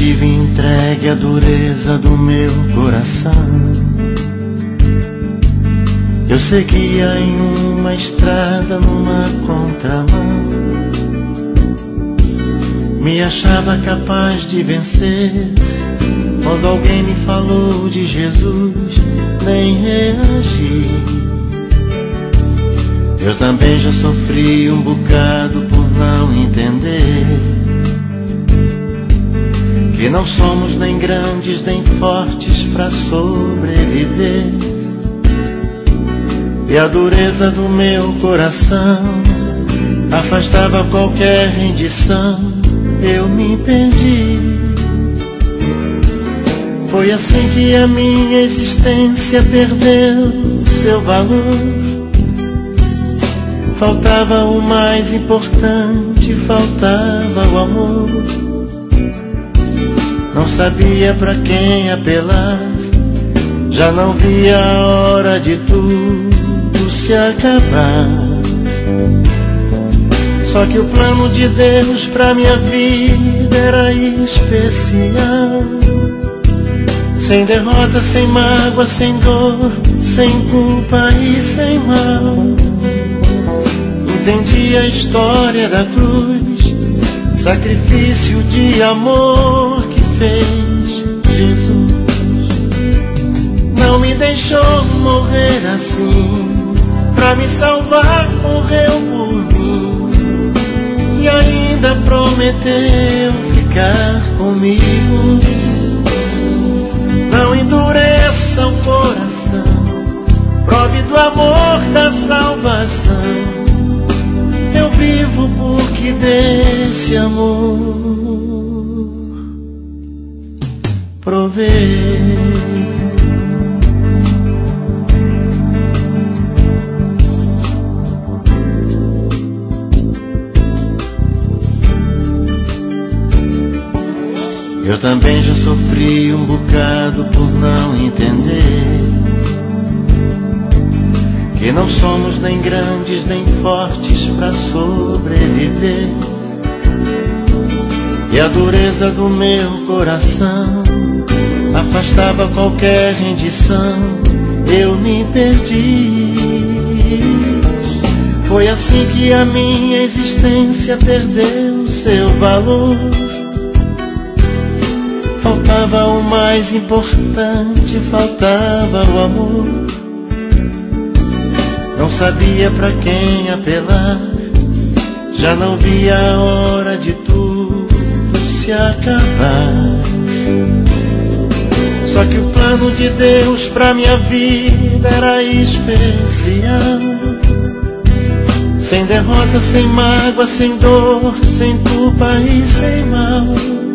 estive entregue à dureza do meu coração. Eu seguia em uma estrada numa contramão. Me achava capaz de vencer. Quando alguém me falou de Jesus, nem reagi. Eu também já sofri um bocado por não entender que não somos nem grandes nem fortes para sobreviver. E a dureza do meu coração afastava qualquer rendição. Eu me perdi. Foi assim que a minha existência perdeu seu valor. Faltava o mais importante, faltava o amor. Não sabia pra quem apelar, já não via a hora de tudo se acabar. Só que o plano de Deus pra minha vida era especial. Sem derrota, sem mágoa, sem dor, sem culpa e sem mal. Entendi a história da cruz, sacrifício de amor que fez Jesus. Não me deixou morrer assim, pra me salvar morreu por mim. E ainda prometeu ficar comigo. Não endureça o coração, prove do amor da salvação. Eu vivo porque desse amor provei. Eu também já sofri um bocado por não entender que não somos nem grandes nem fortes para sobreviver. E a dureza do meu coração afastava qualquer rendição. Eu me perdi. Foi assim que a minha existência perdeu seu valor. Faltava o mais importante, faltava o amor. Não sabia pra quem apelar, já não via a hora de tudo se acabar. Só que o plano de Deus pra minha vida era especial. Sem derrota, sem mágoa, sem dor, sem culpa e sem mal.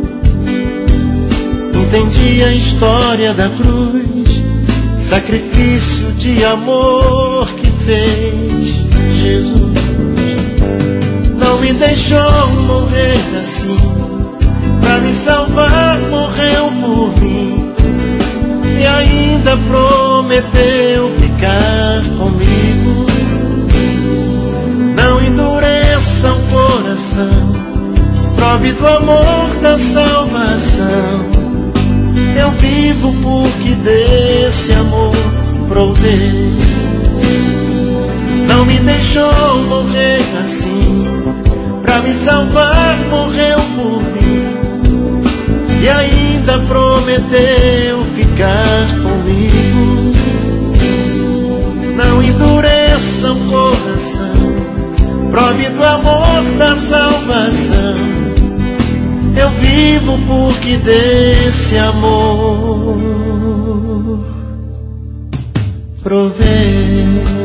Entendi a história da cruz, sacrifício de amor que fez Jesus. Não me deixou morrer assim, pra me salvar morreu por mim. E ainda prometeu ficar comigo. Não endureça o coração, prove do amor da salvação. Eu vivo porque desse amor provei. Não me deixou morrer assim, pra me salvar morreu por mim. E ainda prometeu ficar comigo. Não endureça o coração, prove do amor da salvação. Eu vivo porque desse amor provei.